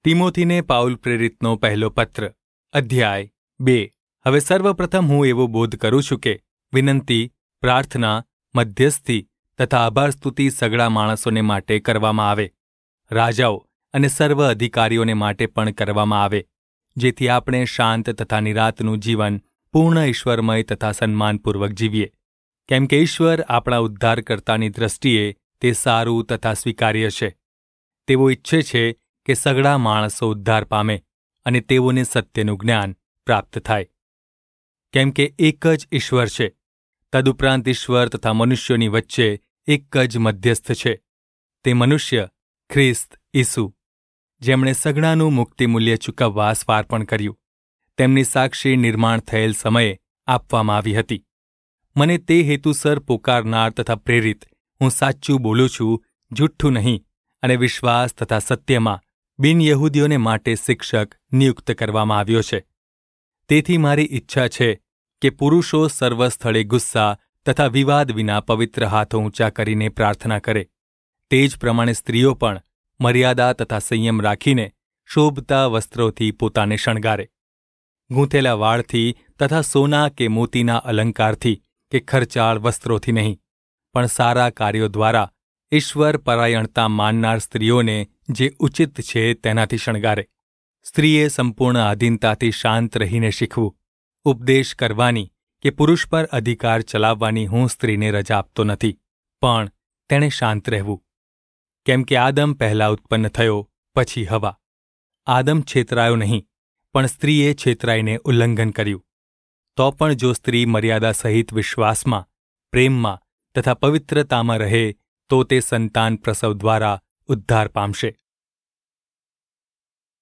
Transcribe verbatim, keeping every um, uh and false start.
તિમોથીને Paul પ્રેરિતનો પહેલો પત્ર અધ્યાય બે. હવે સર્વપ્રથમ હું એવો બોધ કરું છું કે વિનંતી, પ્રાર્થના, મધ્યસ્થી તથા આભાર સ્તુતિ સગળા માણસોને માટે કરવામાં આવે, રાજાઓ અને સર્વ અધિકારીઓને માટે પણ કરવામાં આવે, જેથી આપણે શાંત તથા નિરાંતનું જીવન પૂર્ણ ઈશ્વરમય તથા સન્માનપૂર્વક જીવીએ. કેમ કે ઈશ્વર આપણા ઉદ્ધારકર્તાની દ્રષ્ટિએ તે સારું તથા સ્વીકાર્ય છે. તેઓ ઈચ્છે છે કે સગળા માણસો ઉદ્ધાર પામે અને તેઓને સત્યનું જ્ઞાન પ્રાપ્ત થાય. કેમ કે એક જ ઈશ્વર છે, તદુપરાંત ઈશ્વર તથા મનુષ્યોની વચ્ચે એક જ મધ્યસ્થ છે, તે મનુષ્ય ખ્રિસ્ત ઈસુ, જેમણે સગળાનું મુક્તિમૂલ્ય ચૂકવવા સ્વાર્પણ કર્યું. તેમની સાક્ષી નિર્માણ થયેલ સમયે આપવામાં આવી હતી. મને તે હેતુસર પોકારનાર તથા પ્રેરિત હું સાચું બોલું છું, જુઠ્ઠું નહીં, અને વિશ્વાસ તથા સત્યમાં બિનયહૂદીઓને માટે શિક્ષક નિયુક્ત કરવામાં આવ્યો છે. તેથી મારી ઈચ્છા છે કે પુરુષો સર્વ સ્થળે ગુસ્સા તથા વિવાદ વિના પવિત્ર હાથો ઊંચા કરીને પ્રાર્થના કરે. તે જ પ્રમાણે સ્ત્રીઓ પણ મર્યાદા તથા સંયમ રાખીને શોભતા વસ્ત્રોથી પોતાને શણગારે, ગૂંથેલા વાળથી તથા સોના કે મોતીના અલંકારથી કે ખર્ચાળ વસ્ત્રોથી નહીં, પણ સારા કાર્યો દ્વારા ઈશ્વર પરાયણતા માનનાર સ્ત્રીઓને જે ઉચિત છે તેનાથી શણગારે. સ્ત્રીએ સંપૂર્ણ આધીનતાથી શાંત રહીને શીખવું. ઉપદેશ કરવાની કે પુરુષ પર અધિકાર ચલાવવાની હું સ્ત્રીને રજા આપતો નથી, પણ તેણે શાંત રહેવું. કેમ કે આદમ પહેલાં ઉત્પન્ન થયો, પછી હવા. આદમ છેતરાયો નહીં, પણ સ્ત્રીએ છેતરાઈને ઉલ્લંઘન કર્યું. તો પણ જો સ્ત્રી મર્યાદા સહિત વિશ્વાસમાં, પ્રેમમાં તથા પવિત્રતામાં રહે તો તે સંતાન પ્રસવ દ્વારા ઉદ્ધાર પામશે.